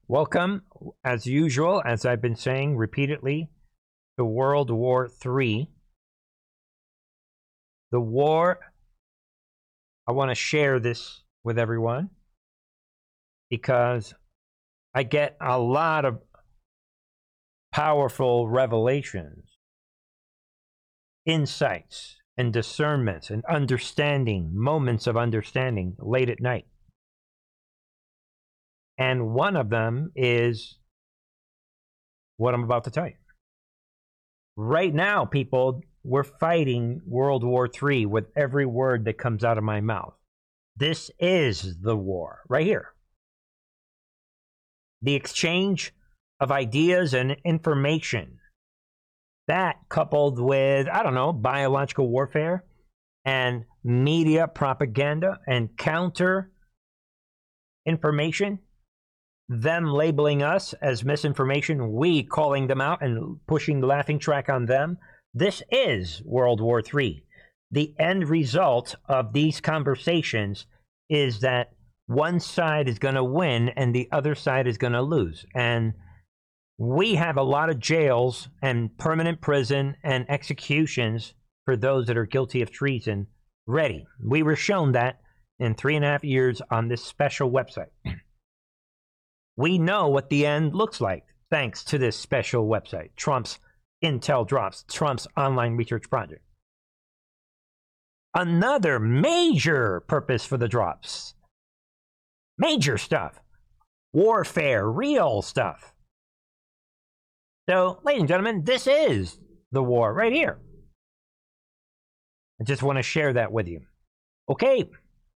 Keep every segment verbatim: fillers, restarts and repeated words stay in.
Welcome, as usual, as I've been saying repeatedly, to World War Three. The war, I want to share this with everyone because I get a lot of powerful revelations, insights, and discernments, and understanding, moments of understanding late at night. And one of them is what I'm about to tell you. Right now, people, we're fighting World War Three with every word that comes out of my mouth. This is the war, right here. The exchange of ideas and information. That coupled with, I don't know, biological warfare and media propaganda and counter information. Them labeling us as misinformation, we calling them out and pushing the laughing track on them. This is World War Three. The end result of these conversations is that one side is going to win and the other side is going to lose. And we have a lot of jails and permanent prison and executions for those that are guilty of treason ready. We were shown that in three and a half years on this special website. We know what the end looks like thanks to this special website, Trump's Intel Drops, Trump's online research project. Another major purpose for the drops. Major stuff. Warfare, real stuff. So, ladies and gentlemen, this is the war right here. I just want to share that with you. Okay.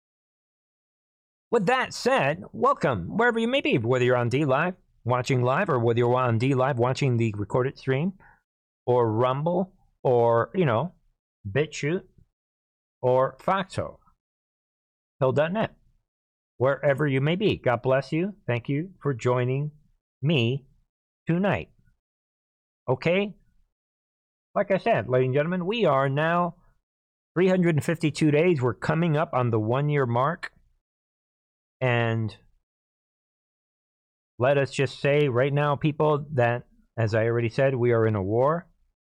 With that said, welcome wherever you may be, whether you're on D Live, watching live, or whether you're on D Live watching the recorded stream, or Rumble, or, you know, BitChute, or Foxhole, Hill dot net, wherever you may be. God bless you. Thank you for joining me tonight. Okay? Like I said, ladies and gentlemen, we are now three hundred fifty-two days. We're coming up on the one-year mark. And let us just say right now, people, that, as I already said, we are in a war.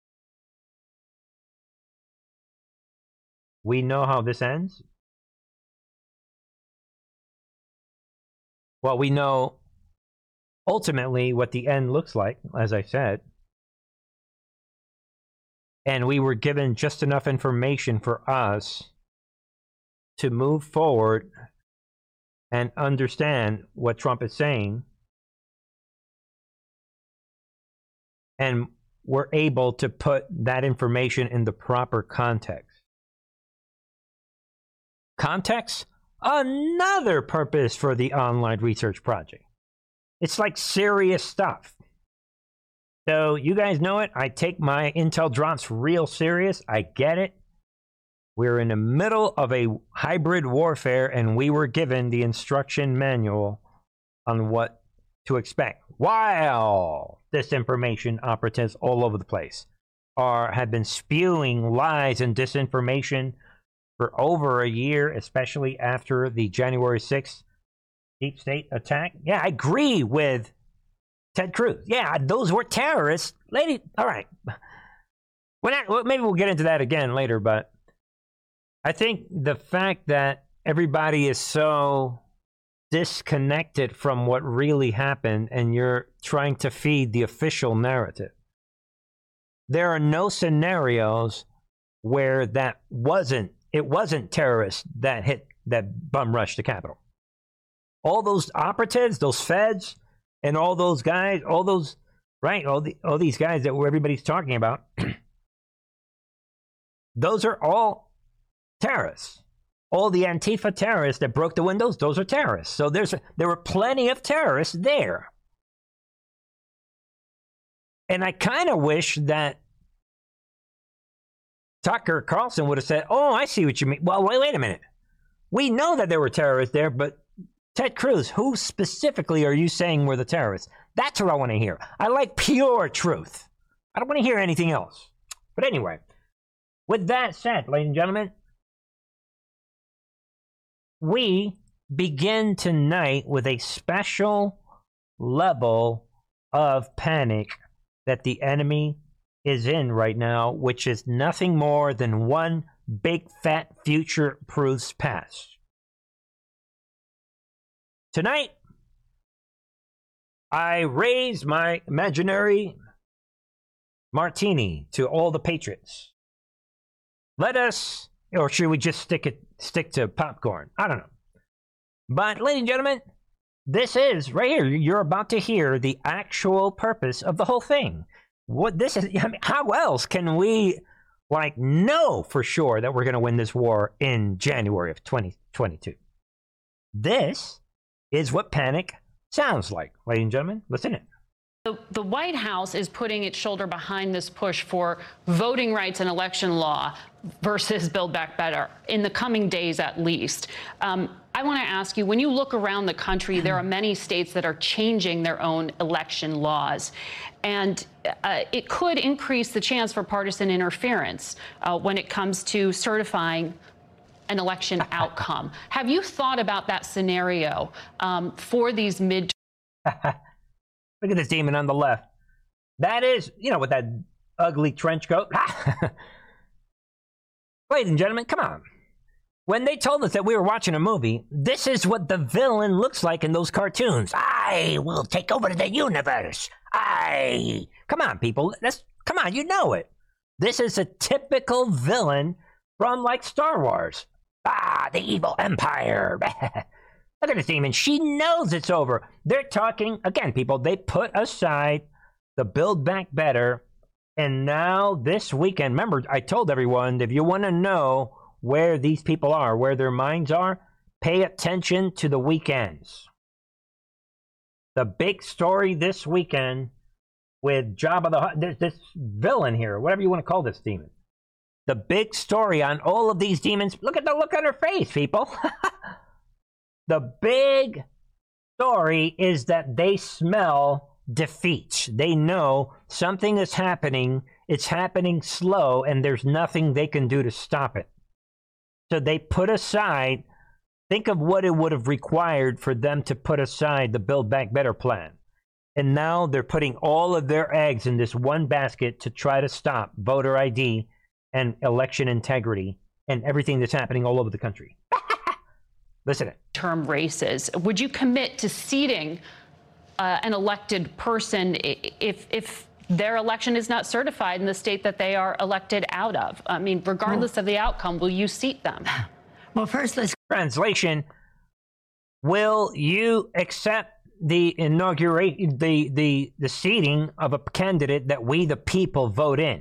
We know how this ends. Well, we know ultimately what the end looks like, as I said. And we were given just enough information for us to move forward and understand what Trump is saying, and we're able to put that information in the proper context. Context? Another purpose for the online research project. It's like serious stuff. So you guys know it. I take my Intel Drops real serious. I get it. We're in the middle of a hybrid warfare, and we were given the instruction manual on what to expect. While disinformation operatives all over the place are have been spewing lies and disinformation for over a year, especially after the January sixth deep state attack. Yeah, I agree with Ted Cruz. Yeah, those were terrorists. Lady, all right. We're not, well, maybe we'll get into that again later, but I think the fact that everybody is so disconnected from what really happened and you're trying to feed the official narrative. There are no scenarios where that wasn't, it wasn't terrorists that hit, that bum rushed the Capitol. All those operatives, those feds, and all those guys, all those, right, all, the, all these guys that everybody's talking about, those are all terrorists. All the Antifa terrorists that broke the windows, those are terrorists. So there's there were plenty of terrorists there. And I kind of wish that Tucker Carlson would have said, oh, I see what you mean. Well, wait, wait a minute. We know that there were terrorists there, but Ted Cruz, who specifically are you saying were the terrorists? That's what I want to hear. I like pure truth. I don't want to hear anything else. But anyway, with that said, ladies and gentlemen, we begin tonight with a special level of panic that the enemy is in right now, which is nothing more than one big fat future proofs past. Tonight, I raise my imaginary martini to all the patriots. Let us, or should we just stick it stick to popcorn? I don't know. But, ladies and gentlemen, this is right here. You're about to hear the actual purpose of the whole thing. What this is, I mean, how else can we like know for sure that we're going to win this war in January of twenty twenty-two? This is what panic sounds like, ladies and gentlemen. Listen in. The, the White House is putting its shoulder behind this push for voting rights and election law versus Build Back Better in the coming days, at least. Um, I want to ask you, when you look around the country, there are many states that are changing their own election laws. And uh, it could increase the chance for partisan interference uh, when it comes to certifying an election outcome. Have you thought about that scenario um, for these mid? Look at this demon on the left. That is, you know, with that ugly trench coat. Ladies and gentlemen, come on. When they told us that we were watching a movie, this is what the villain looks like in those cartoons. I will take over the universe. I... Come on, people. That's, come on, you know it. This is a typical villain from, like, Star Wars. Ah, the evil empire. Look at this demon. She knows it's over. They're talking, again, people, they put aside the Build Back Better, and now this weekend, remember, I told everyone, if you want to know where these people are, where their minds are, pay attention to the weekends. The big story this weekend with Jabba the Hutt, this, this villain here, whatever you want to call this demon. The big story on all of these demons. Look at the look on her face, people. The big story is that they smell defeat. They know something is happening. It's happening slow, and there's nothing they can do to stop it. So they put aside, think of what it would have required for them to put aside the Build Back Better plan. And now they're putting all of their eggs in this one basket to try to stop voter I D and election integrity and everything that's happening all over the country. Listen. Term races. Would you commit to seating uh, an elected person if if their election is not certified in the state that they are elected out of? I mean, regardless well, of the outcome, will you seat them? Well, first, let's translation. Will you accept the inaugurate the the the seating of a candidate that we the people vote in?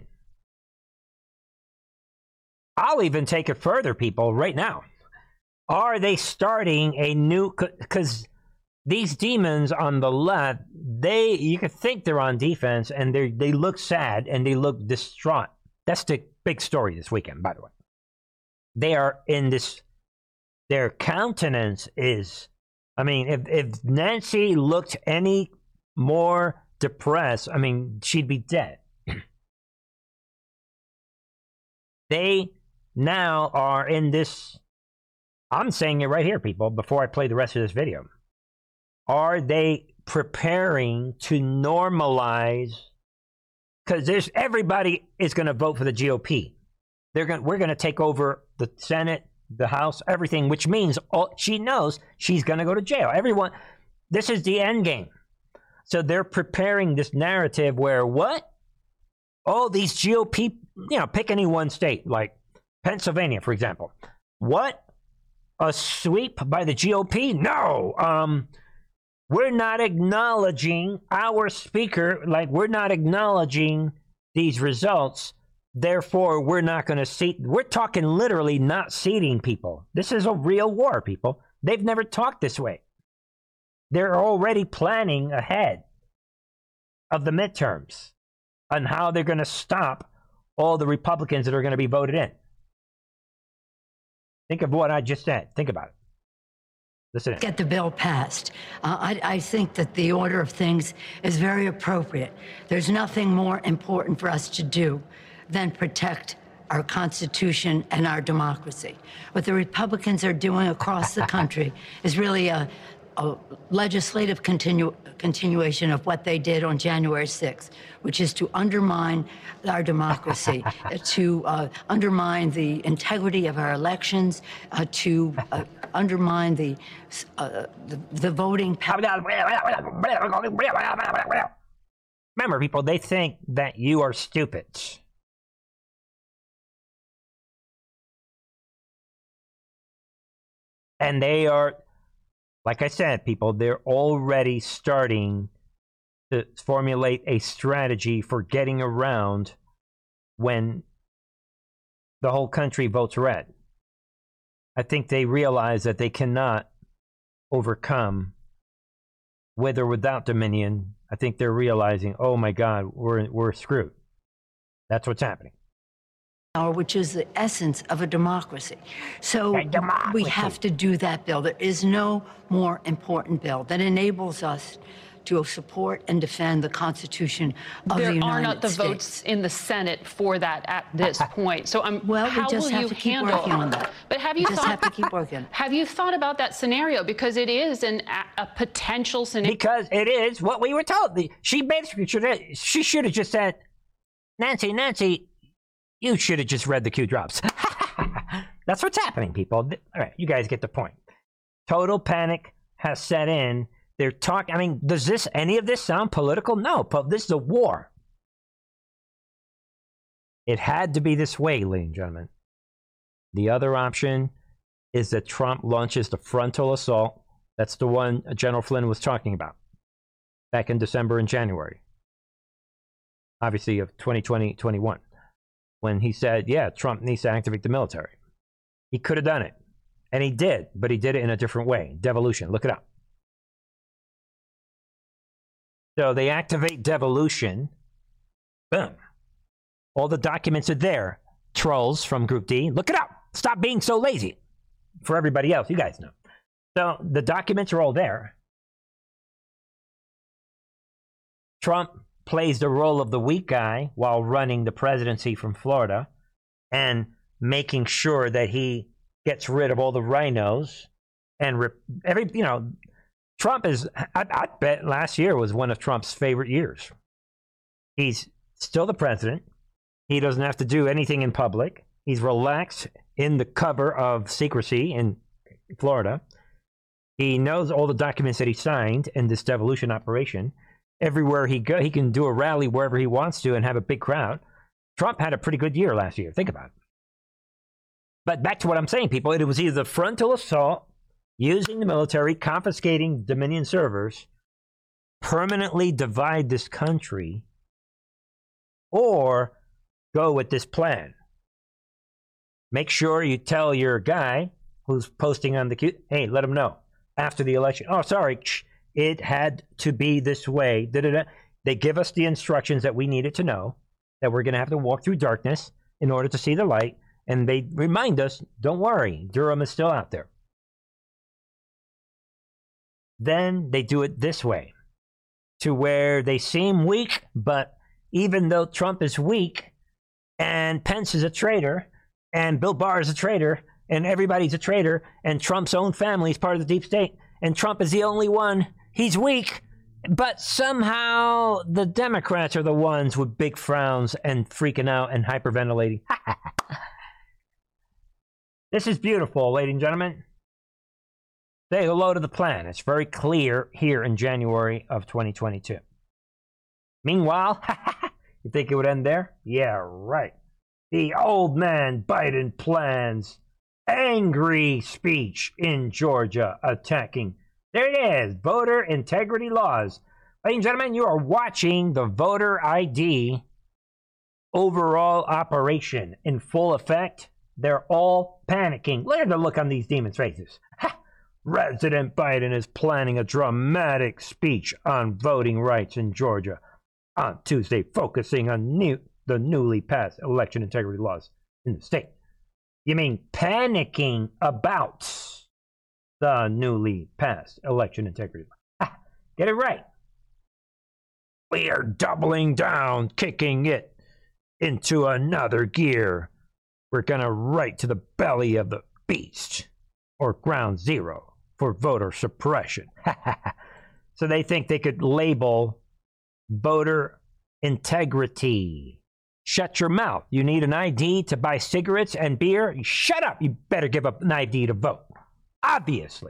I'll even take it further, people, right now. Are they starting a new, because these demons on the left, they, you could think they're on defense, and they they look sad and they look distraught. That's the big story this weekend, by the way. They are in this, their countenance is, I mean, if, if Nancy looked any more depressed, I mean, she'd be dead. They now are in this, I'm saying it right here, people, before I play the rest of this video. Are they preparing to normalize? Because there's everybody is going to vote for the G O P. They're going. We're going to take over the Senate, the House, everything. Which means all, she knows she's going to go to jail. Everyone. This is the end game. So they're preparing this narrative where what? Oh, these G O P. You know, pick any one state like Pennsylvania, for example. What? A sweep by the G O P? No. Um, we're not acknowledging our speaker, like we're not acknowledging these results. Therefore, we're not going to seat. We're talking literally not seating people. This is a real war, people. They've never talked this way. They're already planning ahead of the midterms on how they're going to stop all the Republicans that are going to be voted in. Think of what I just said. Think about it. Listen. Get the bill passed. Uh, I, I think that the order of things is very appropriate. There's nothing more important for us to do than protect our Constitution and our democracy. What the Republicans are doing across the country is really a a legislative continu- continuation of what they did on January sixth, which is to undermine our democracy, to uh, undermine the integrity of our elections, uh, to uh, undermine the, uh, the the voting power. Remember, people, they think that you are stupid. And they are, like I said, people, they're already starting to formulate a strategy for getting around when the whole country votes red. I think they realize that they cannot overcome with or without Dominion. I think they're realizing, oh my God, we're we're screwed. That's what's happening. Which is the essence of a democracy. So democracy. We have to do that bill. There is no more important bill that enables us to support and defend the Constitution of there the United States. There are not the States. votes in the Senate for that at this point. So I'm. Well, how we just will have you to keep handle, working on that. But have you we just thought? have to keep working. Have you thought about that scenario? Because it is an a, a potential scenario. Because it is what we were told. She basically should have. She should have just said, Nancy, Nancy. You should have just read the Q drops. That's what's happening, people. All right, you guys get the point. Total panic has set in. They're talking. I mean, does this any of this sound political? No, but this is a war. It had to be this way, ladies and gentlemen. The other option is that Trump launches the frontal assault. That's the one General Flynn was talking about back in December and January, obviously of twenty twenty, twenty-one. When he said, yeah, Trump needs to activate the military. He could have done it. And he did, but he did it in a different way. Devolution, look it up. So they activate devolution. Boom. All the documents are there. Trolls from Group D, look it up. Stop being so lazy. For everybody else, you guys know. So the documents are all there. Trump plays the role of the weak guy while running the presidency from Florida and making sure that he gets rid of all the rhinos and rip, every, you know, Trump is, I, I bet last year was one of Trump's favorite years. He's still the president. He doesn't have to do anything in public. He's relaxed in the cover of secrecy in Florida. He knows all the documents that he signed in this devolution operation. Everywhere he go, he can do a rally wherever he wants to and have a big crowd. Trump had a pretty good year last year. Think about it. But back to what I'm saying, people. It was either the frontal assault, using the military, confiscating Dominion servers, permanently divide this country, or go with this plan. Make sure you tell your guy who's posting on the Q, hey, let him know after the election. Oh, sorry. It had to be this way. Da-da-da. They give us the instructions that we needed to know, that we're going to have to walk through darkness in order to see the light. And they remind us, don't worry, Durham is still out there. Then they do it this way, to where they seem weak, but even though Trump is weak, and Pence is a traitor, and Bill Barr is a traitor, and everybody's a traitor, and Trump's own family is part of the deep state, and Trump is the only one. He's weak, but somehow the Democrats are the ones with big frowns and freaking out and hyperventilating. This is beautiful, ladies and gentlemen. Say hello to the plan. It's very clear here in January of twenty twenty-two. Meanwhile, you think it would end there? Yeah, right. The old man Biden plans angry speech in Georgia attacking. There it is, voter integrity laws. Ladies and gentlemen, you are watching the voter I D overall operation in full effect. They're all panicking. Look at the look on these demons' faces. Ha! President Biden is planning a dramatic speech on voting rights in Georgia on Tuesday, focusing on new, the newly passed election integrity laws in the state. You mean panicking about the newly passed election integrity law? Ah, get it right. We are doubling down, kicking it into another gear. We're going to right to the belly of the beast, or ground zero. for voter suppression. So they think they could label voter integrity. Shut your mouth. You need an I D to buy cigarettes and beer? Shut up. You better give up an I D to vote. Obviously.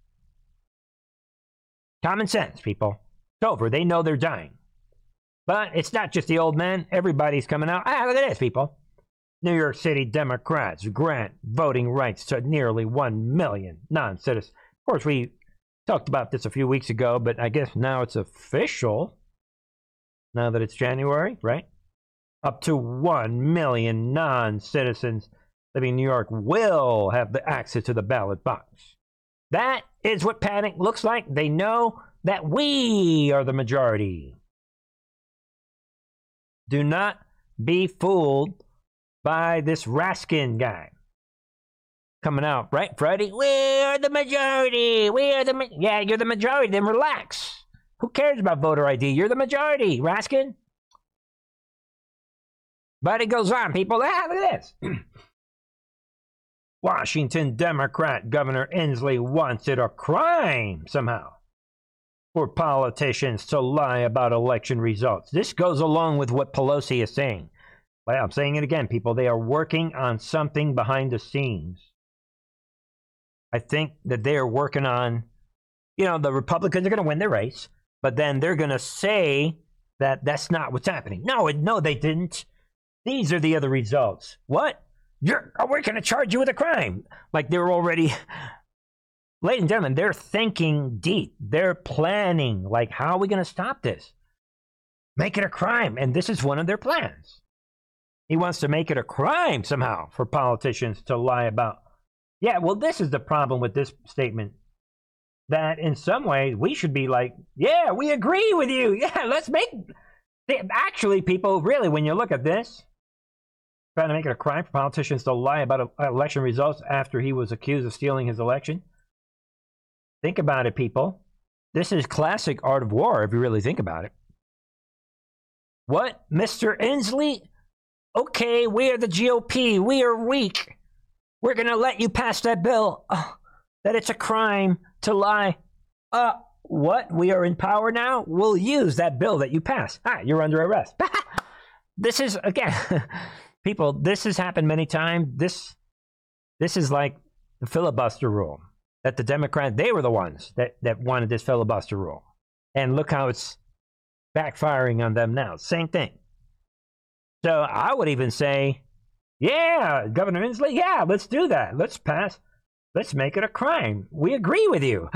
Common sense, people. It's over. They know they're dying. But it's not just the old men. Everybody's coming out. Ah, look at this, people. New York City Democrats grant voting rights to nearly one million non-citizens. Of course, we talked about this a few weeks ago, but I guess now it's official. Now that it's January, right? Up to one million non-citizens living in New York will have the access to the ballot box. That is what panic looks like. They know that we are the majority. Do not be fooled by this Raskin guy coming out, right, Freddie? We are the majority. We are the ma- yeah. You're the majority. Then relax. Who cares about voter I D? You're the majority, Raskin. But it goes on, people. Ah, look at this. Washington Democrat Governor Inslee wants it a crime somehow for politicians to lie about election results. This goes along with what Pelosi is saying. Well, I'm saying it again, people. They are working on something behind the scenes. I think that they are working on, you know, the Republicans are going to win their race, but then they're going to say that that's not what's happening. No, no, they didn't. These are the other results. What? You're, oh, we're going to charge you with a crime. Like they're already, ladies and gentlemen, they're thinking deep. They're planning, like, how are we going to stop this? Make it a crime. And this is one of their plans. He wants to make it a crime somehow for politicians to lie about. Yeah, well, this is the problem with this statement. That in some ways we should be like, yeah, we agree with you. Yeah, let's make. Actually, people, really, when you look at this, trying to make it a crime for politicians to lie about election results after he was accused of stealing his election. Think about it, people. This is classic art of war, if you really think about it. What? Mister Inslee? Okay, we are the G O P. We are weak. We're going to let you pass that bill. Oh, that it's a crime to lie. Uh, what? We are in power now? We'll use that bill that you passed. Ah, you're under arrest. This is, again, people, this has happened many times. This, this is like the filibuster rule. That the Democrats, they were the ones that, that wanted this filibuster rule. And look how it's backfiring on them now. Same thing. So I would even say, yeah, Governor Inslee, yeah, let's do that. Let's pass. Let's make it a crime. We agree with you.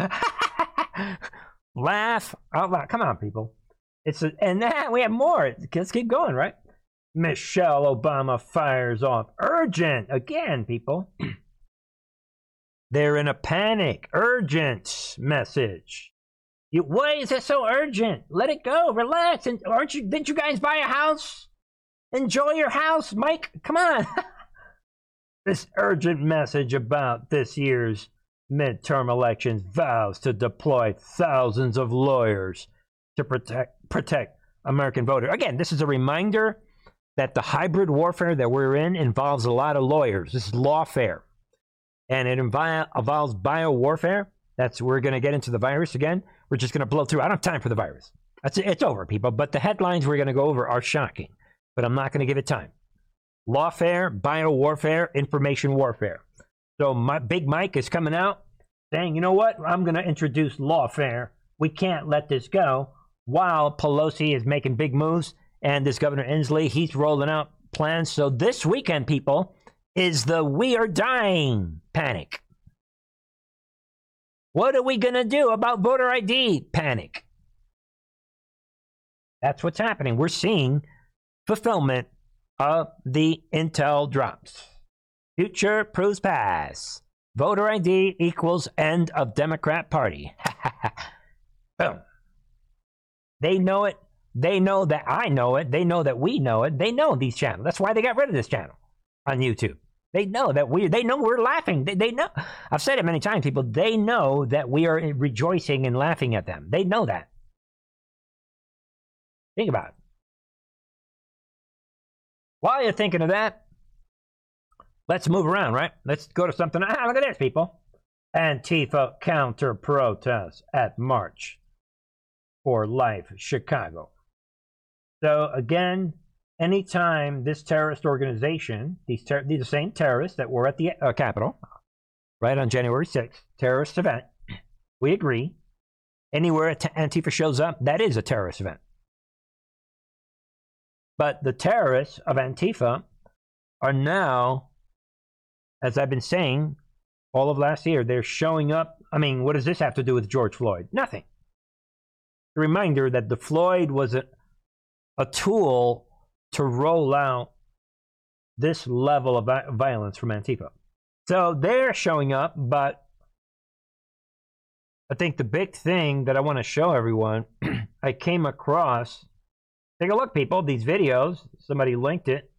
Laugh out loud. Come on, people. It's a, and that we have more. Let's keep going, right? Michelle Obama fires off urgent again, people. They're in a panic. Urgent message. You, why is it so urgent? Let it go. Relax. And aren't you? Didn't you guys buy a house? Enjoy your house, Mike. Come on. This urgent message about this year's midterm elections vows to deploy thousands of lawyers to protect protect American voters. Again, this is a reminder that the hybrid warfare that we're in involves a lot of lawyers. This is lawfare. And it invi- involves biowarfare. That's we're going to get into the virus again. We're just going to blow through. I don't have time for the virus. That's it. It's over, people. But the headlines we're going to go over are shocking. But I'm not going to give it time. Lawfare, biowarfare, information warfare. So my, Big Mike is coming out saying, you know what? I'm going to introduce lawfare. We can't let this go. While Pelosi is making big moves and this Governor Inslee, he's rolling out plans. So this weekend, people, is the we are dying panic. What are we going to do about voter I D panic? That's what's happening. We're seeing fulfillment of the intel drops. Future proves past. Voter I D equals end of Democrat Party. Boom. They know it. They know that I know it. They know that we know it. They know these channels. That's why they got rid of this channel on YouTube. They know that we, they know we're laughing. They, they know. I've said it many times, people. They know that we are rejoicing and laughing at them. They know that. Think about it. While you're thinking of that, let's move around, right? Let's go to something. Ah, look at this, people. Antifa counter protests at March for Life Chicago. So again, anytime this terrorist organization, these, ter- these are the same terrorists that were at the uh, Capitol, right on January sixth, terrorist event, we agree. Anywhere Antifa shows up, that is a terrorist event. But the terrorists of Antifa are now, as I've been saying all of last year, they're showing up. I mean, what does this have to do with George Floyd? Nothing. A reminder that the Floyd was a, a tool to roll out this level of violence from Antifa. So they're showing up, but I think the big thing that I want to show everyone, I came across, take a look, people, these videos, somebody linked it,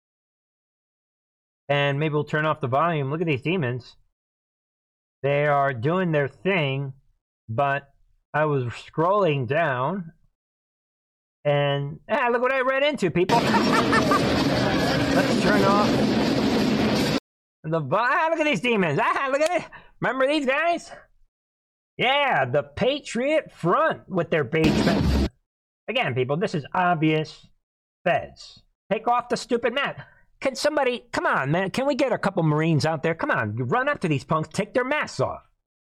and maybe we'll turn off the volume. Look at these demons. They are doing their thing, but I was scrolling down, and ah, look what I ran into, people. Let's turn off the ah, look at these demons. Ah, look at it. Remember these guys? Yeah, the Patriot Front with their beige fence. Again, people, this is obvious feds. Take off the stupid mask. Can somebody, come on, man, can we get a couple Marines out there? Come on, run up to these punks, take their masks off.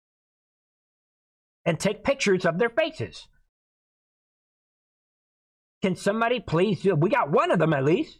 And take pictures of their faces. Can somebody please do, we got one of them at least.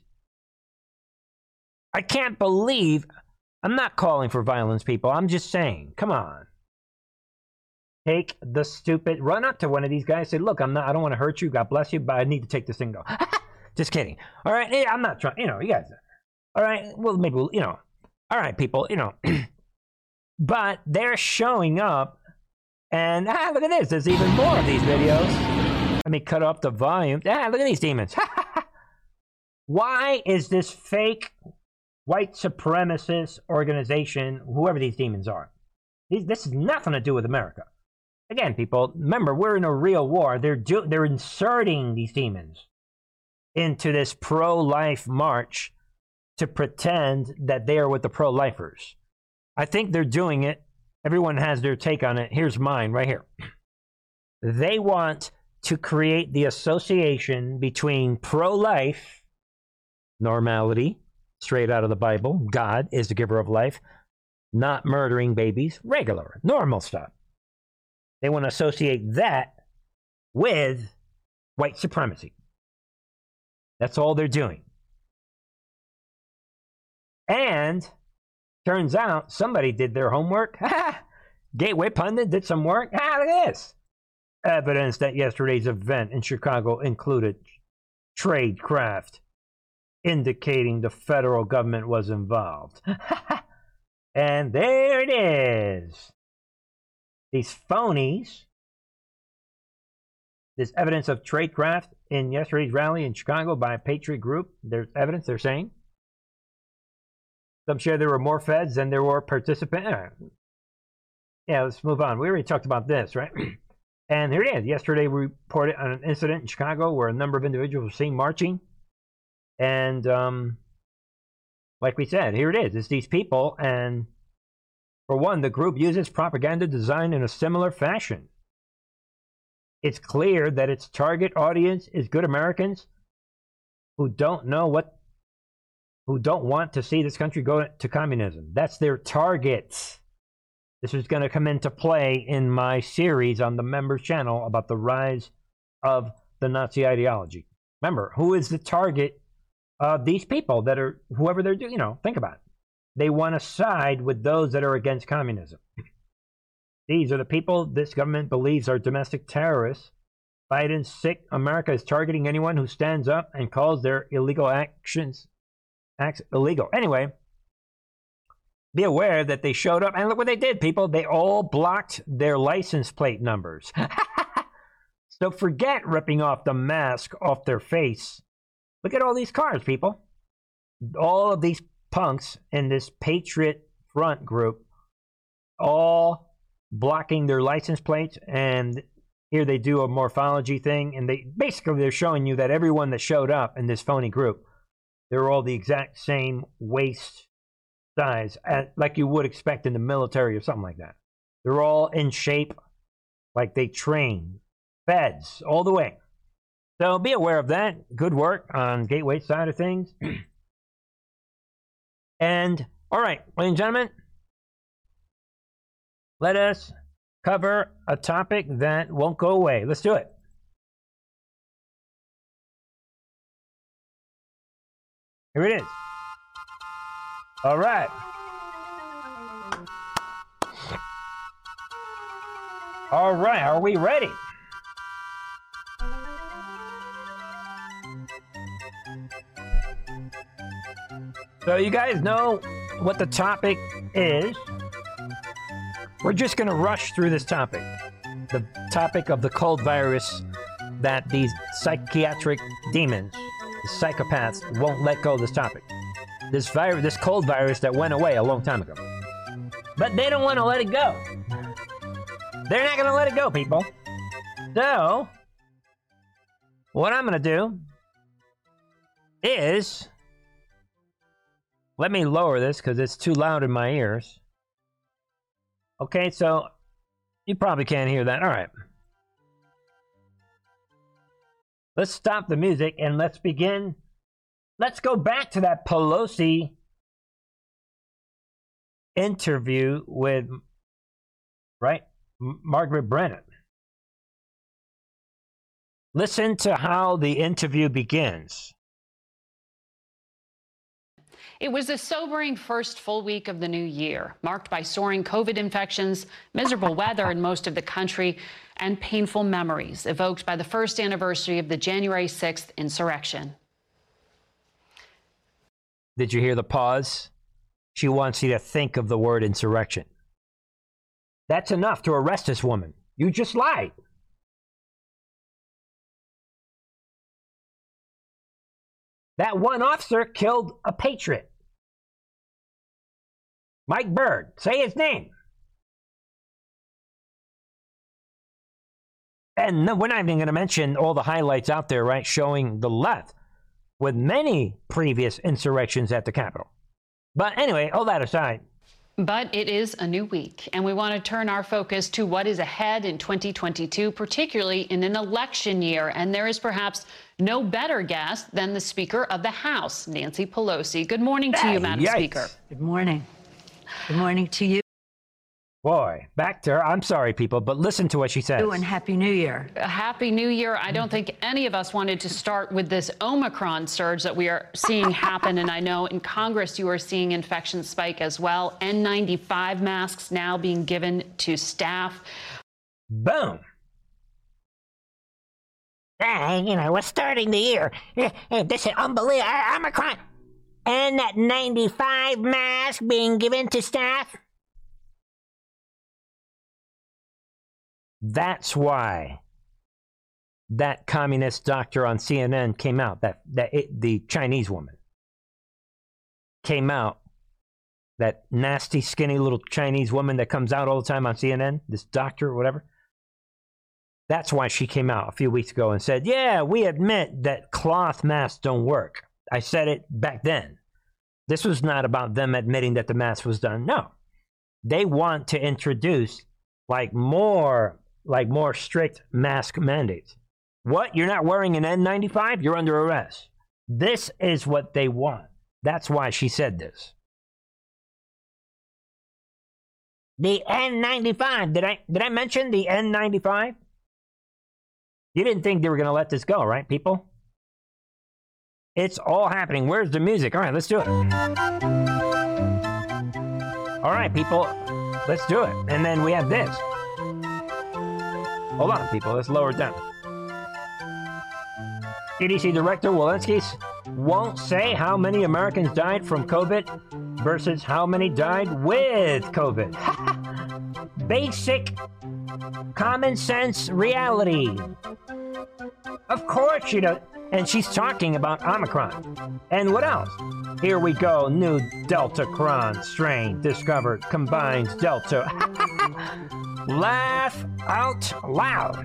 I can't believe, I'm not calling for violence, people. I'm just saying, come on. Take the stupid, run up to one of these guys, say, look, I'm not, I don't want to hurt you, God bless you, but I need to take this thing and go. Just kidding. All right, yeah, I'm not trying, you know, you guys, all right, well, maybe, we'll, you know, all right, people, you know. But they're showing up, and ah, look at this, there's even more of these videos. Let me cut off the volume. Ah, look at these demons. Why is this fake white supremacist organization, whoever these demons are? These, this has nothing to do with America. Again, people, remember, we're in a real war. They're do, they're inserting these demons into this pro-life march to pretend that they are with the pro-lifers. I think they're doing it. Everyone has their take on it. Here's mine right here. They want to create the association between pro-life, normality, straight out of the Bible, God is the giver of life, not murdering babies, regular, normal stuff. They want to associate that with white supremacy. That's all they're doing. And turns out somebody did their homework. Gateway Pundit did some work. Ah, look at this. Evidence that yesterday's event in Chicago included tradecraft, indicating the federal government was involved. And there it is. These phonies. There's evidence of tradecraft in yesterday's rally in Chicago by a Patriot group. There's evidence, they're saying. Some share there were more feds than there were participants. Yeah, let's move on. We already talked about this, right? And here it is. Yesterday we reported on an incident in Chicago where a number of individuals were seen marching. And um, like we said, here it is. It's these people. And for one, the group uses propaganda designed in a similar fashion. It's clear that its target audience is good Americans who don't know what, who don't want to see this country go to communism. That's their target. This is going to come into play in my series on the members channel about the rise of the Nazi ideology. Remember, who is the target of these people that are, whoever they're doing, you know, think about it. They want to side with those that are against communism. These are the people this government believes are domestic terrorists. Biden's sick America is targeting anyone who stands up and calls their illegal actions acts illegal. Anyway, be aware that they showed up, and look what they did, people. They all blocked their license plate numbers. So forget ripping off the mask off their face. Look at all these cars, people. All of these punks in this Patriot Front group, all blocking their license plates, and here they do a morphology thing, and they basically they're showing you that everyone that showed up in this phony group, they're all the exact same waist size, at, like you would expect in the military or something like that. They're all in shape, like they train. Feds, all the way. So be aware of that. Good work on Gateway's side of things. And, all right, ladies and gentlemen, let us cover a topic that won't go away. Let's do it. Here it is. All right. All right, are we ready? So you guys know what the topic is. We're just going to rush through this topic. The topic of the cold virus that these psychiatric demons, the psychopaths, won't let go of this topic. This virus, this cold virus that went away a long time ago. But they don't want to let it go. They're not going to let it go, people. So, what I'm going to do is, let me lower this because it's too loud in my ears. Okay, so you probably can't hear that. All right. Let's stop the music and let's begin. Let's go back to that Pelosi interview with, right, M- Margaret Brennan. Listen to how the interview begins. It was a sobering first full week of the new year, marked by soaring COVID infections, miserable weather in most of the country, and painful memories evoked by the first anniversary of the January sixth insurrection. Did you hear the pause? She wants you to think of the word insurrection. That's enough to arrest this woman. You just lied. That one officer killed a patriot. Mike Byrd, say his name. And no, we're not even going to mention all the highlights out there, right, showing the left with many previous insurrections at the Capitol. But anyway, all that aside. But it is a new week, and we want to turn our focus to what is ahead in twenty twenty-two, particularly in an election year. And there is perhaps no better guest than the Speaker of the House, Nancy Pelosi. Good morning to Hey, you, Madam yikes. Speaker. Good morning. Good morning to you Boy, back to her. I'm sorry, people, but listen to what she says. and Happy New Year. A Happy New Year. I don't think any of us wanted to start with this Omicron surge that we are seeing happen. And I know in Congress you are seeing infection spike as well. N ninety-five masks now being given to staff. Boom. Uh, you know, we're starting the year. Uh, This is unbelievable. Omicron. And that ninety-five mask being given to staff. That's why that communist doctor on C N N came out, that, that it, the Chinese woman came out, that nasty, skinny little Chinese woman that comes out all the time on C N N, this doctor or whatever. That's why she came out a few weeks ago and said, yeah, we admit that cloth masks don't work. I said it back then. This was not about them admitting that the mask was done. No. They want to introduce like more, like more strict mask mandates. What? You're not wearing an N ninety-five? You're under arrest. This is what they want. That's why she said this. The N ninety-five. Did I, did I mention the N ninety-five? You didn't think they were going to let this go, right, people? It's all happening. Where's the music? All right, let's do it. All right, people, let's do it. And then we have this. Hold on, people, let's lower it down. C D C Director Walensky won't say how many Americans died from COVID versus how many died with COVID. Basic common sense reality. Of course you don't. And she's talking about Omicron. And what else? Here we go. New Delta Cron strain discovered combines Delta. Laugh out loud.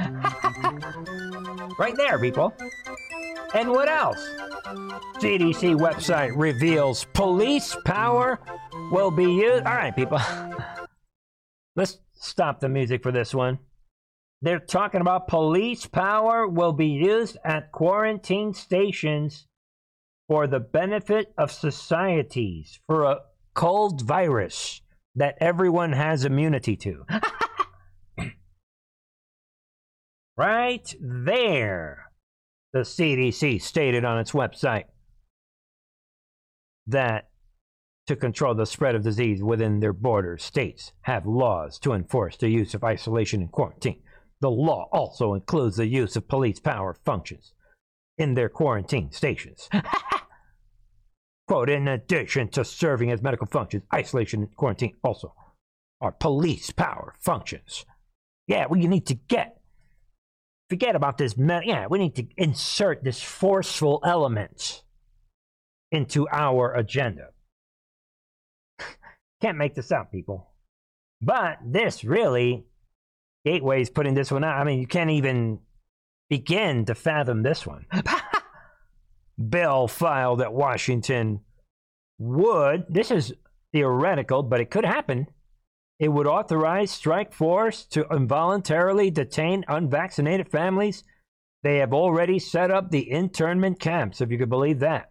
Right there, people. And what else? C D C website reveals police power will be used. All right, people. let's stop the music for this one. They're talking about police power will be used at quarantine stations for the benefit of societies for a cold virus that everyone has immunity to. Right there, the C D C stated on its website that to control the spread of disease within their borders, states have laws to enforce the use of isolation and quarantine. The law also includes the use of police power functions in their quarantine stations. Quote, in addition to serving as medical functions, isolation and quarantine also are police power functions. Yeah, we need to get, forget about this, me- yeah, we need to insert this forceful element into our agenda. Can't make this up, people. But this really, Gateway's putting this one out. I mean, you can't even begin to fathom this one. Bill filed at Washington would, this is theoretical, but it could happen. It would authorize strike force to involuntarily detain unvaccinated families. They have already set up the internment camps, if you could believe that.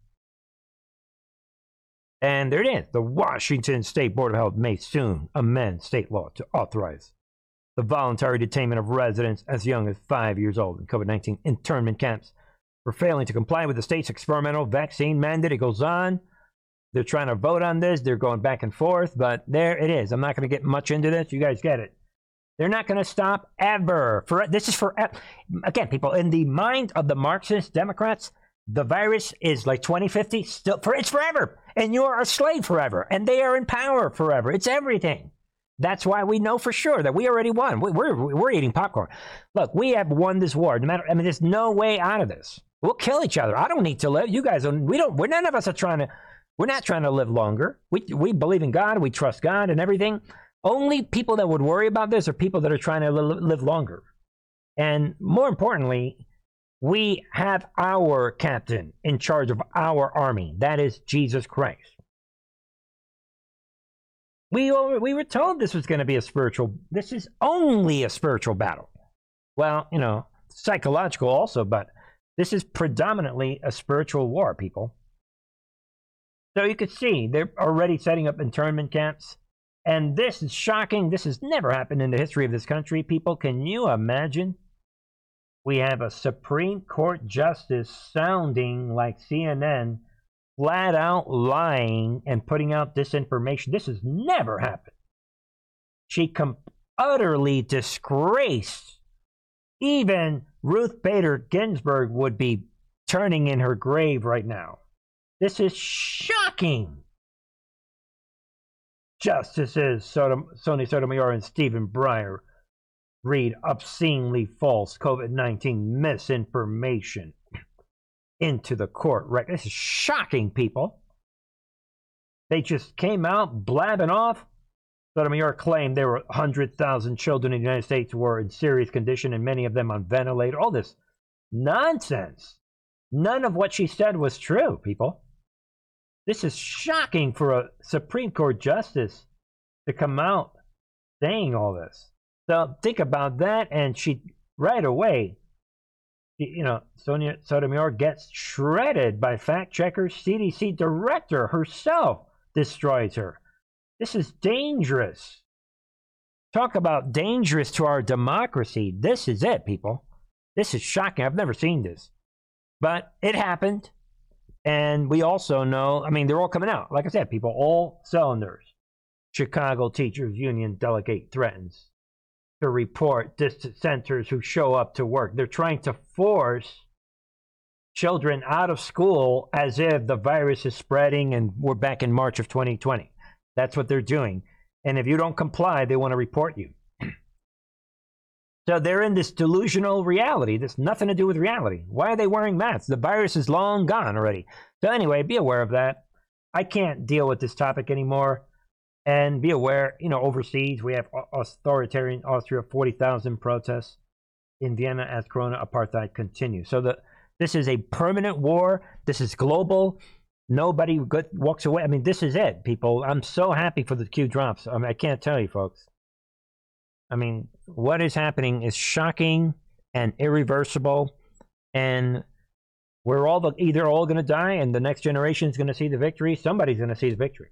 And there it is. The Washington State Board of Health may soon amend state law to authorize the voluntary detainment of residents as young as five years old in COVID nineteen internment camps for failing to comply with the state's experimental vaccine mandate. It goes on. They're trying to vote on this. They're going back and forth, but there it is. I'm not going to get much into this. You guys get it. They're not going to stop ever. For this is for, again, people, in the mind of the Marxist Democrats, the virus is like twenty fifty, still for it's forever, and you're a slave forever, and they are in power forever. It's everything. That's why we know for sure that we already won. We, we're we're eating popcorn. Look, we have won this war. No matter, I mean, there's no way out of this. We'll kill each other. I don't need to live. You guys don't. We don't. We're none of us are trying to. We're not trying to live longer. We we believe in God. We trust God and everything. Only people that would worry about this are people that are trying to li- live longer. And more importantly, we have our captain in charge of our army. That is Jesus Christ. We we were told this was going to be a spiritual. This is only a spiritual battle. Well, you know, psychological also, but this is predominantly a spiritual war, people. So you could see they're already setting up internment camps. And this is shocking. This has never happened in the history of this country. People, can you imagine? We have a Supreme Court justice sounding like C N N, flat out lying and putting out disinformation. This has never happened. She com- utterly disgraced. Even Ruth Bader Ginsburg would be turning in her grave right now. This is shocking. Justices Sotom- Sonia Sotomayor and Stephen Breyer read obscenely false COVID nineteen misinformation into the court. Right? This is shocking, people. They just came out blabbing off. Sotomayor claimed there were one hundred thousand children in the United States who were in serious condition and many of them on ventilator. All this nonsense. None of what she said was true, people. This is shocking for a Supreme Court justice to come out saying all this. So think about that, and she, right away, you know, Sonia Sotomayor gets shredded by fact checkers. C D C director herself destroys her. This is dangerous. Talk about dangerous to our democracy. This is it, people. This is shocking. I've never seen this. But it happened. And we also know, I mean, they're all coming out. Like I said, people, all cylinders. Chicago Teachers Union delegate threatens to report dissenters who show up to work. They're trying to force children out of school as if the virus is spreading and we're back in March of twenty twenty. That's what they're doing. And if you don't comply, they want to report you. So they're in this delusional reality. There's nothing to do with reality. Why are they wearing masks? The virus is long gone already. So anyway, be aware of that. I can't deal with this topic anymore. And be aware, you know, overseas, we have authoritarian Austria, forty thousand protests in Vienna as Corona apartheid continues. So the, this is a permanent war. This is global. Nobody good, walks away. I mean, this is it, people. I'm so happy for the Q drops. I mean, I can't tell you, folks. I mean, what is happening is shocking and irreversible, and we're all the, either all going to die, and the next generation is going to see the victory. Somebody's going to see the victory.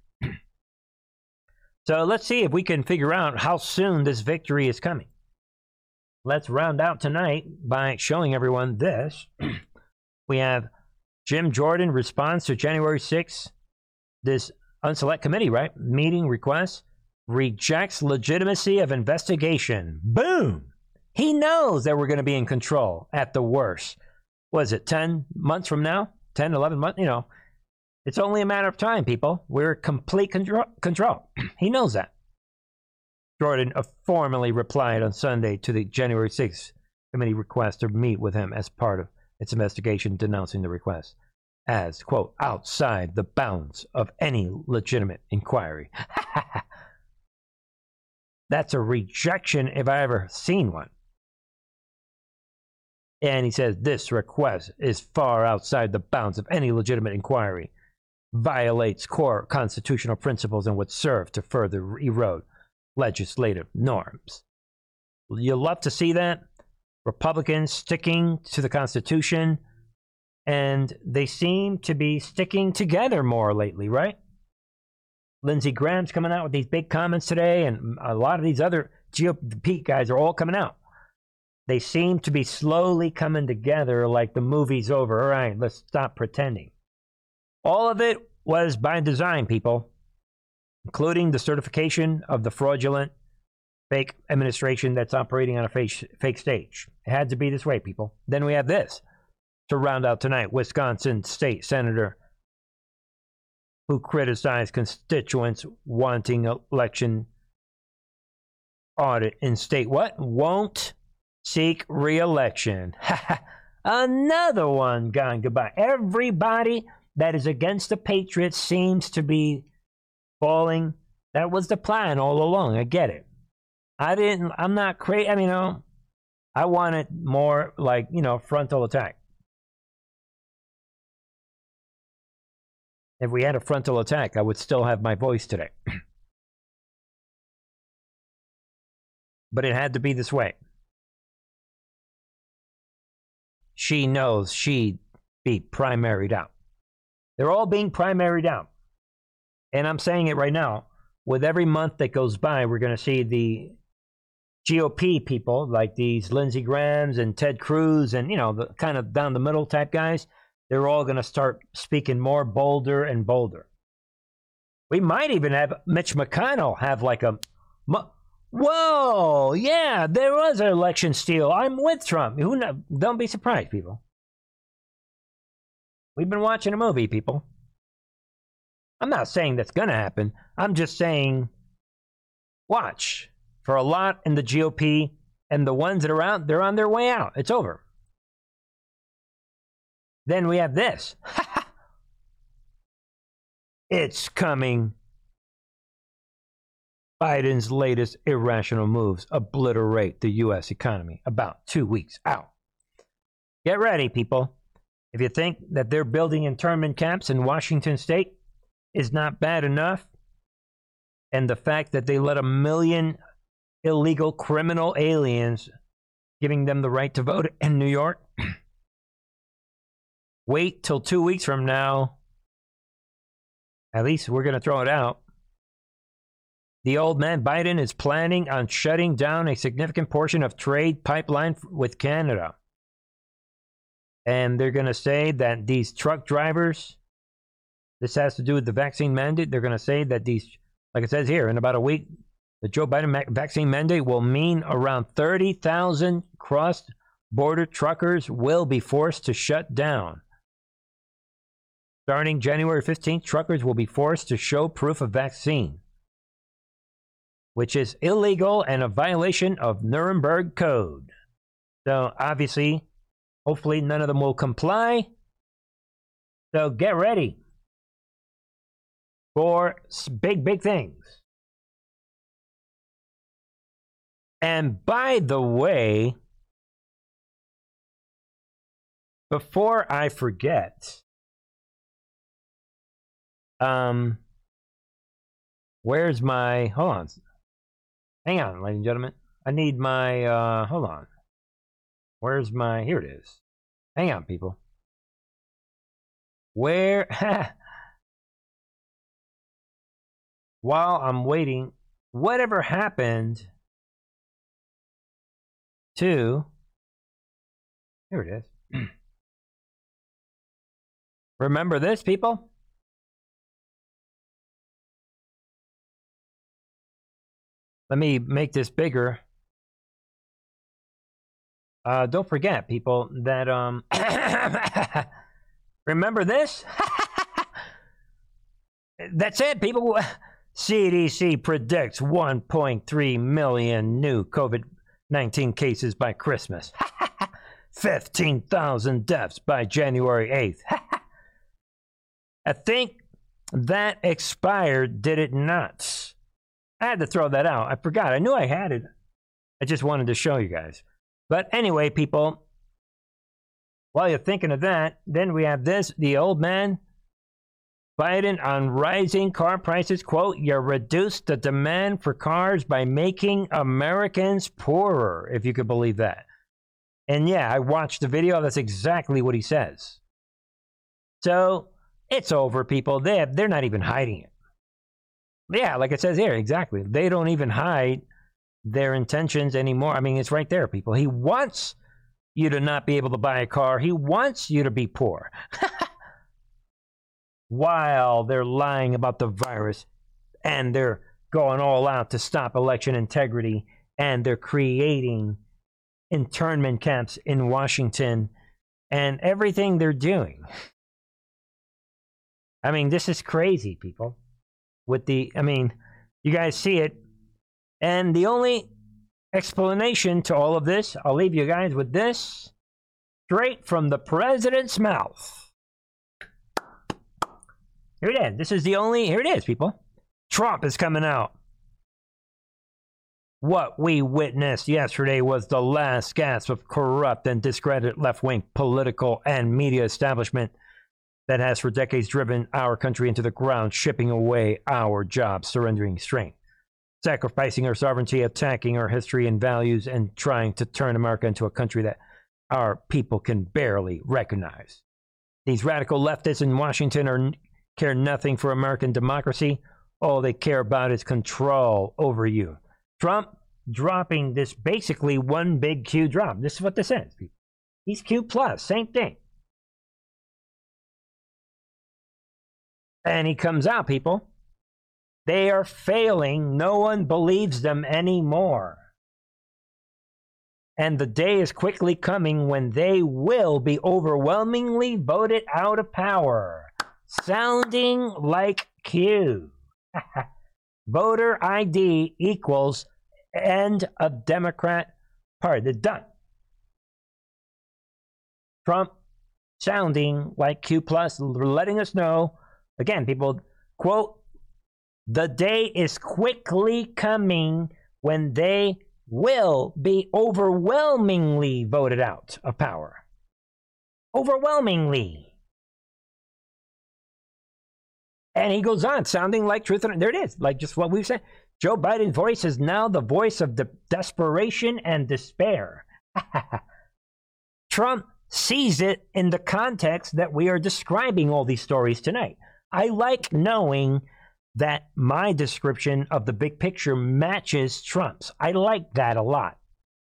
So let's see if we can figure out how soon this victory is coming. Let's round out tonight by showing everyone this. We have Jim Jordan responds to January sixth, this unselect committee, right? Meeting request, rejects legitimacy of investigation. Boom! He knows that we're going to be in control at the worst. Was it ten months from now? ten, eleven months? You know, it's only a matter of time, people. We're complete control. control. He knows that. Jordan formally replied on Sunday to the January sixth committee request to meet with him as part of its investigation, denouncing the request as, quote, outside the bounds of any legitimate inquiry. That's a rejection if I ever seen one. And he says this request is far outside the bounds of any legitimate inquiry, violates core constitutional principles, and would serve to further erode legislative norms. You'll love to see that. Republicans sticking to the Constitution, and they seem to be sticking together more lately, right? Lindsey Graham's coming out with these big comments today, and a lot of these other G O P guys are all coming out. They seem to be slowly coming together like the movie's over. All right, let's stop pretending. All of it was by design, people, including the certification of the fraudulent fake administration that's operating on a fake, fake stage. It had to be this way, people. Then we have this to round out tonight. Wisconsin state senator who criticized constituents wanting election audit in state what? Won't seek re-election. Another one gone goodbye. Everybody that is against the Patriots seems to be falling. That was the plan all along. I get it. I didn't, I'm not crazy. I mean, you know, I wanted more like, you know, frontal attack. If we had a frontal attack, I would still have my voice today. But it had to be this way. She knows she'd be primaried out. They're all being primaried out. And I'm saying it right now. With every month that goes by, we're going to see the G O P people, like these Lindsey Grahams and Ted Cruz and, you know, the kind of down the middle type guys, they're all going to start speaking more bolder and bolder. We might even have Mitch McConnell have like a, whoa, yeah, there was an election steal. I'm with Trump. Who know? Don't be surprised, people. We've been watching a movie, people. I'm not saying that's going to happen. I'm just saying, watch. For a lot in the G O P and the ones that are out, they're on their way out. It's over. Then we have this. It's coming. Biden's latest irrational moves obliterate the U S economy about two weeks out. Get ready, people. If you think that they're building internment camps in Washington state is not bad enough, and the fact that they let a million illegal criminal aliens, giving them the right to vote in New York, wait till two weeks from now. At least we're going to throw it out. The old man Biden is planning on shutting down a significant portion of trade pipeline with Canada. And they're going to say that these truck drivers, this has to do with the vaccine mandate. They're going to say that these, like it says here, in about a week, the Joe Biden vaccine mandate will mean around thirty thousand cross-border truckers will be forced to shut down. Starting January fifteenth, truckers will be forced to show proof of vaccine, which is illegal and a violation of Nuremberg Code. So obviously, hopefully none of them will comply. So get ready for big, big things. And by the way, before I forget, um, where's my, hold on. Hang on, ladies and gentlemen. I need my, uh, hold on. Where's my, here it is. Hang on, people. Where, while I'm waiting, whatever happened to, here it is. Remember this, people? Let me make this bigger. Uh, don't forget, people, that, um, remember this? That's it, people. C D C predicts one point three million new COVID nineteen cases by Christmas. fifteen thousand deaths by January eighth. I think that expired, did it not? I had to throw that out. I forgot. I knew I had it. I just wanted to show you guys. But anyway, people, while you're thinking of that, then we have this, the old man, Biden on rising car prices. Quote, you reduce the demand for cars by making Americans poorer, if you could believe that. And yeah, I watched the video. That's exactly what he says. So it's over, people. They have, they're not even hiding it. Yeah, like it says here, exactly. They don't even hide their intentions anymore. I mean, it's right there, people. He wants you to not be able to buy a car. He wants you to be poor. While they're lying about the virus and they're going all out to stop election integrity and they're creating internment camps in Washington and everything they're doing. I mean, this is crazy, people. With the, I mean, you guys see it. And the only explanation to all of this, I'll leave you guys with this, straight from the president's mouth. Here it is. This is the only, here it is, people. Trump is coming out. What we witnessed yesterday was the last gasp of corrupt and discredited left-wing political and media establishment that has for decades driven our country into the ground, shipping away our jobs, surrendering strength, sacrificing our sovereignty, attacking our history and values, and trying to turn America into a country that our people can barely recognize. These radical leftists in Washington are, care nothing for American democracy. All they care about is control over you. Trump dropping this basically one big Q drop. This is what this is. He's Q plus, same thing. And he comes out, people. They are failing. No one believes them anymore. And the day is quickly coming when they will be overwhelmingly voted out of power. Sounding like Q. Voter I D equals end of Democrat Party. They're done. Trump sounding like Q plus, letting us know, again, people, quote, the day is quickly coming when they will be overwhelmingly voted out of power. Overwhelmingly. And he goes on, sounding like truth. And there it is, like just what we've said. Joe Biden's voice is now the voice of de- desperation and despair. Trump sees it in the context that we are describing all these stories tonight. I like knowing that my description of the big picture matches Trump's. I like that a lot.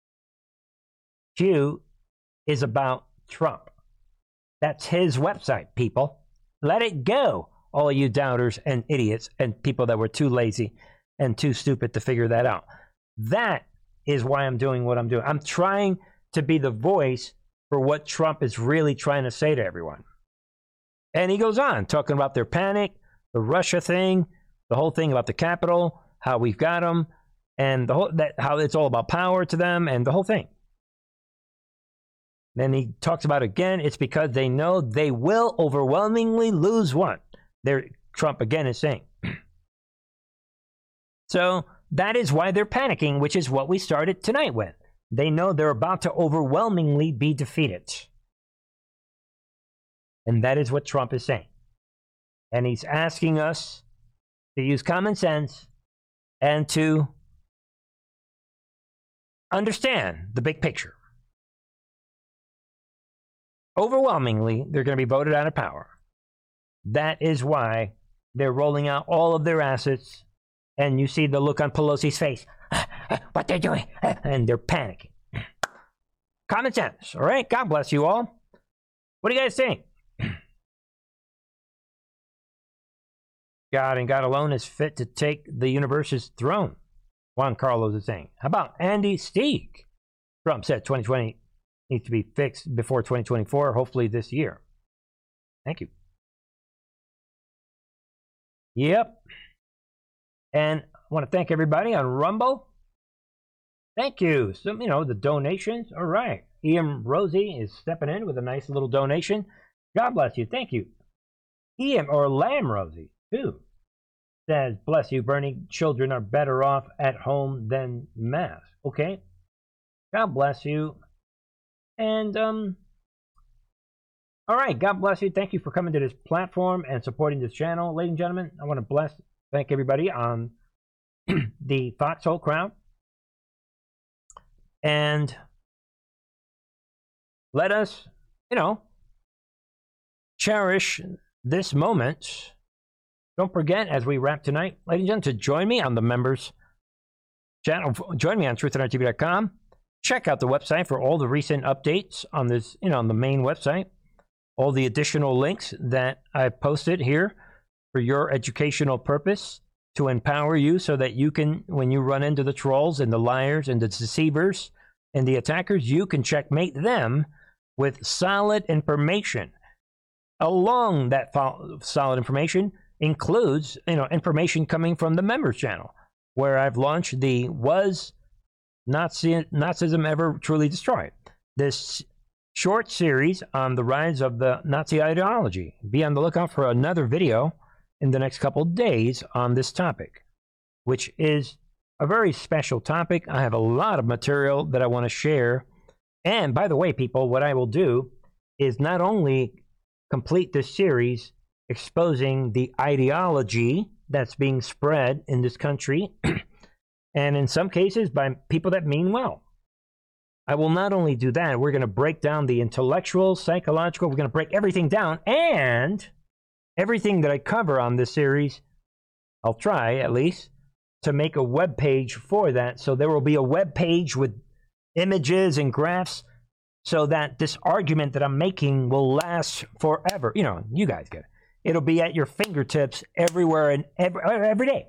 Q is about Trump. That's his website, people. Let it go, all you doubters and idiots and people that were too lazy and too stupid to figure that out. That is why I'm doing what I'm doing. I'm trying to be the voice for what Trump is really trying to say to everyone. And he goes on, talking about their panic, the Russia thing, the whole thing about the Capitol, how we've got them, and the whole that how it's all about power to them, and the whole thing. Then he talks about again, it's because they know they will overwhelmingly lose one. There, Trump again is saying. So that is why they're panicking, which is what we started tonight with. They know they're about to overwhelmingly be defeated. And that is what Trump is saying. And he's asking us to use common sense and to understand the big picture. Overwhelmingly, they're going to be voted out of power. That is why they're rolling out all of their assets, and you see the look on Pelosi's face. What they're doing, and they're panicking. Common sense, all right? God bless you all. What do you guys think? God and God alone is fit to take the universe's throne, Juan Carlos is saying. How about Andy Steeg? Trump said twenty twenty needs to be fixed before twenty twenty-four, hopefully this year. Thank you. Yep. And I want to thank everybody on Rumble. Thank you. So, you know, the donations. All right. Ian Rosie is stepping in with a nice little donation. God bless you. Thank you. Ian, or Lamb Rosie, too, says, bless you, Bernie. Children are better off at home than mass. Okay. God bless you. And, um, all right. God bless you. Thank you for coming to this platform and supporting this channel. Ladies and gentlemen, I want to bless, thank everybody on the Foxhole crowd. And let us, you know, cherish this moment. Don't forget, as we wrap tonight, ladies and gentlemen, to join me on the members channel. Join me on truth and art T V dot com. Check out the website for all the recent updates on this, you know, on the main website. All the additional links that I've posted here for your educational purpose, to empower you so that you can, when you run into the trolls and the liars and the deceivers and the attackers, you can checkmate them with solid information. Along that solid information includes, you know, information coming from the members channel, where I've launched the Was Nazi, Nazism Ever Truly Destroyed? This short series on the rise of the Nazi ideology. Be on the lookout for another video in the next couple days on this topic, which is a very special topic. I have a lot of material that I want to share. And by the way, people, what I will do is not only complete this series exposing the ideology that's being spread in this country, and in some cases by people that mean well. I will not only do that, we're going to break down the intellectual, psychological, we're going to break everything down, and everything that I cover on this series, I'll try at least to make a web page for that. So there will be a web page with images and graphs so that this argument that I'm making will last forever. You know, you guys get it. It'll be at your fingertips everywhere and every, every day.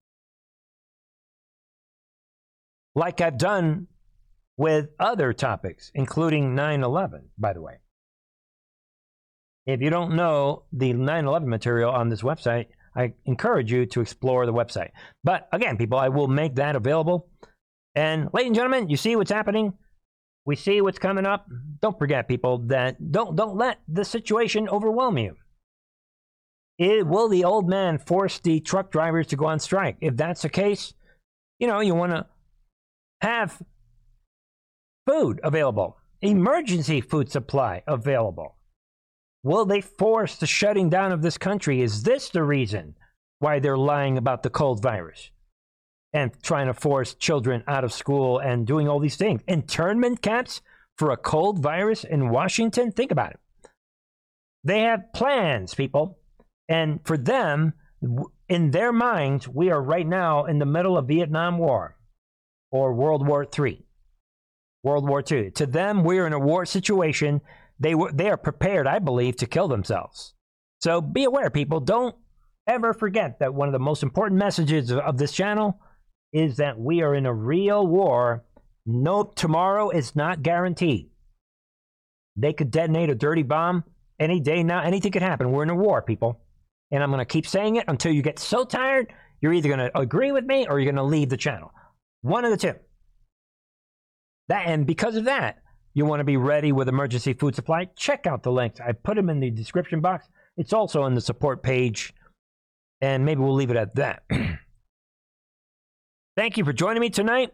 Like I've done with other topics, including nine eleven, by the way. If you don't know the nine eleven material on this website, I encourage you to explore the website. But again, people, I will make that available. And ladies and gentlemen, you see what's happening? We see what's coming up. Don't forget, people, that don't, don't let the situation overwhelm you. It, will the old man force the truck drivers to go on strike? If that's the case, you know, you want to have food available, emergency food supply available. Will they force the shutting down of this country? Is this the reason why they're lying about the cold virus and trying to force children out of school and doing all these things? Internment camps for a cold virus in Washington? Think about it. They have plans, people. And for them, in their minds, we are right now in the middle of Vietnam War or World War Three, World War Two. To them, we're in a war situation. They were, they are prepared, I believe, to kill themselves. So be aware, people. Don't ever forget that one of the most important messages of, of this channel is that we are in a real war. No, tomorrow is not guaranteed. They could detonate a dirty bomb any day now. Anything could happen. We're in a war, people. And I'm going to keep saying it until you get so tired, you're either going to agree with me or you're going to leave the channel. One of the two. That, and because of that, you want to be ready with emergency food supply. Check out the links. I put them in the description box. It's also on the support page. And maybe we'll leave it at that. Thank you for joining me tonight.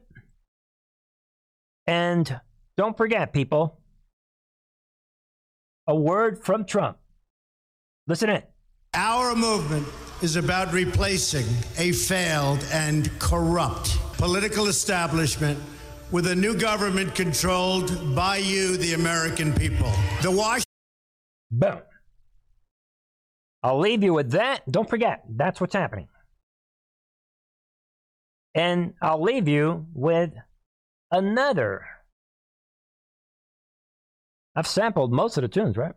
And don't forget, people, a word from Trump. Listen in. Our movement is about replacing a failed and corrupt political establishment with a new government controlled by you, the American people. The Washington. Boom. I'll leave you with that. Don't forget, that's what's happening. And I'll leave you with another. I've sampled most of the tunes, right?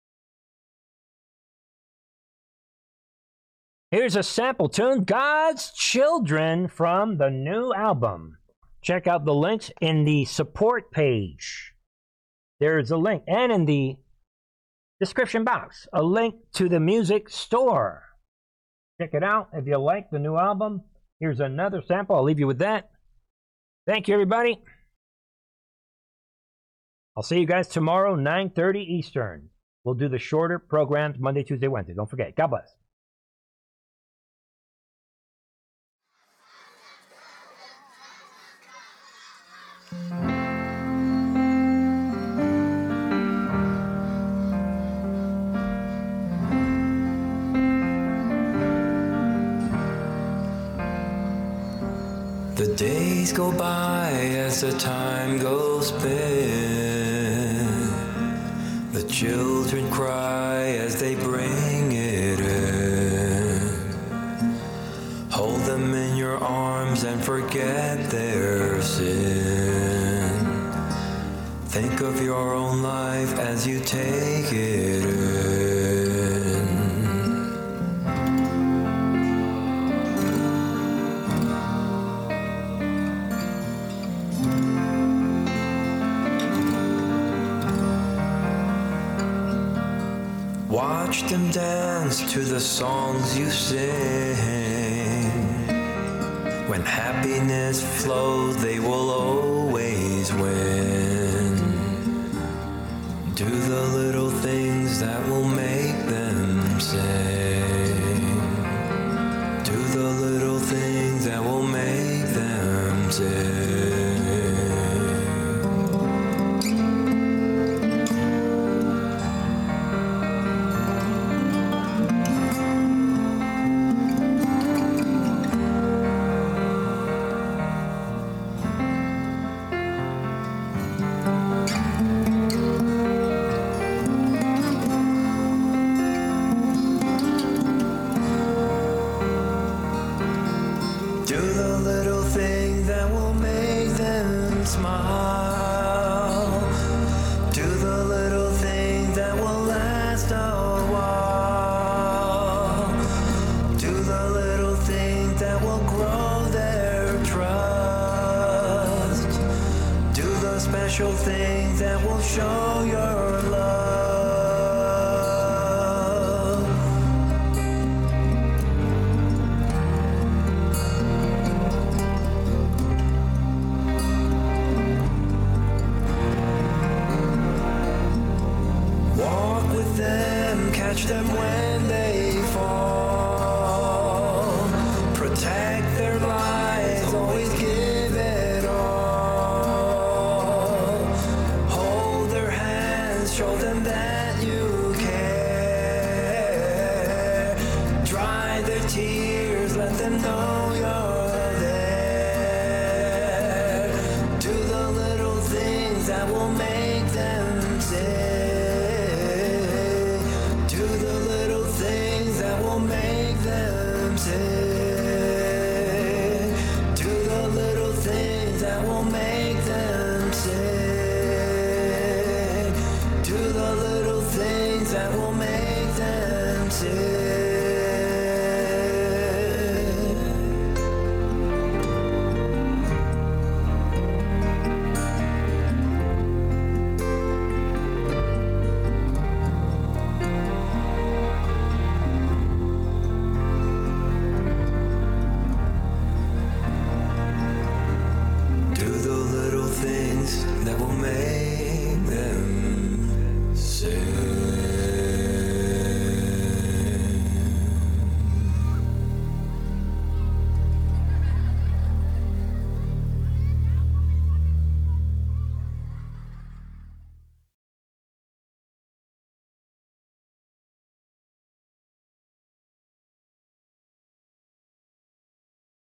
Here's a sample tune, God's Children, from the new album. Check out the links in the support page. There's a link, and in the description box, a link to the music store. Check it out if you like the new album. Here's another sample. I'll leave you with that. Thank you, everybody. I'll see you guys tomorrow, nine thirty Eastern. We'll do the shorter programs Monday, Tuesday, Wednesday. Don't forget. God bless. The days go by as the time goes spin. The children cry as they bring it in. Hold them in your arms and forget their sin. Think of your own life as you take it in. Watch them dance to the songs you sing. When happiness flows, they will always win. Do the little things that will make them sing. Do the little things that will make them sing. Special things that will show your love. Walk with them, catch them when they fall. Protect their lives, always give it all. Show them that